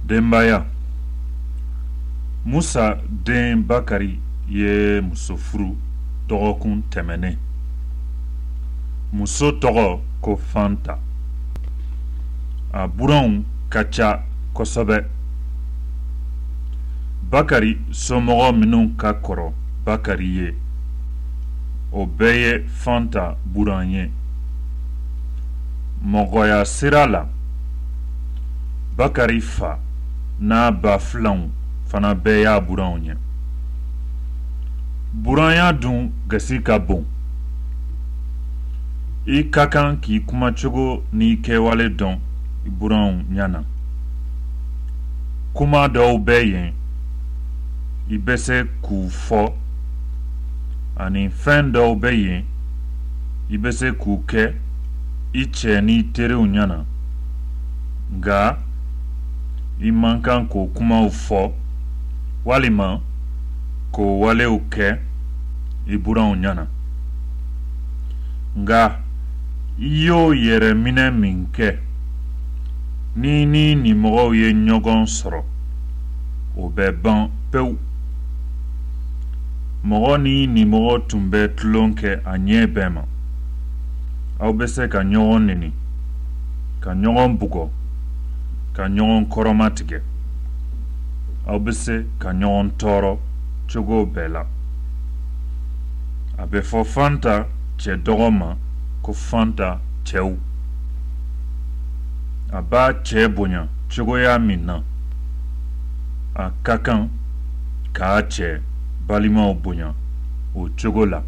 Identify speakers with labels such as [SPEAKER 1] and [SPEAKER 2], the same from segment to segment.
[SPEAKER 1] Denbaya. Musa den Bakari ye muso furu dɔgɔkun tɛmɛnen. Muso tɔgɔ ko Fanta. A buranw ka ca kosɛbɛ. Bakari somɔgɔ minnu ka kɔrɔ Bakari ye, o bɛɛ ye Fanta buran ye. Mɔgɔya sira la, Bakari fa n'a ba filanw fana bɛɛ y'a buranw ye. Buranya dun gasi ka bon. I ka kan k'i kumacogo n'i kɛwale dɔn i buranw ɲana. Kuma dɔw bɛ yen, i bɛ se k'u fɔ, ani fɛn dɔw bɛ yen, i bɛ se k'u kɛ i cɛ n'i teriw ɲana, nka i man kan k'o kumaw fɔ walima k'o walew kɛ i buranw ɲana. Nka i y'o yɛrɛ minɛ min kɛ, ni nimɔgɔw ye ɲɔgɔn sɔrɔ, o bɛ ban pewu. Mɔgɔ ni nimɔgɔ tun bɛ tulon kɛ a ɲɛ bɛɛ ma. Aw bɛ se ka ɲɔgɔn neni, ka ɲɔgɔn bugɔ, ka ɲɔgɔn kɔrɔmatigɛ. Aw bɛ se ka ɲɔgɔn tɔɔrɔ cogo bɛɛ la. A bɛ fɔ Fanta cɛ dɔgɔ ma ko Fanta cɛw. A b'a cɛ bonya cogoya min na, a ka kan k'a cɛ balimaw bonya o cogo la.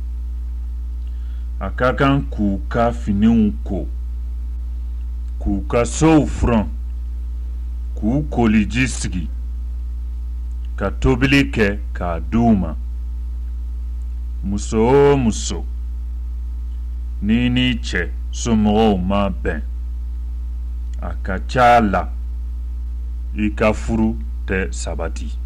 [SPEAKER 1] A ka kan k'u ka finiw ko, k'u ka sow furan, k'u koliji sigi, ka tobili kɛ k'a d'u ma. Muso o muso, n'i cɛ somɔgɔw ma bɛn, a ka ca la i ka furu tɛ sabati.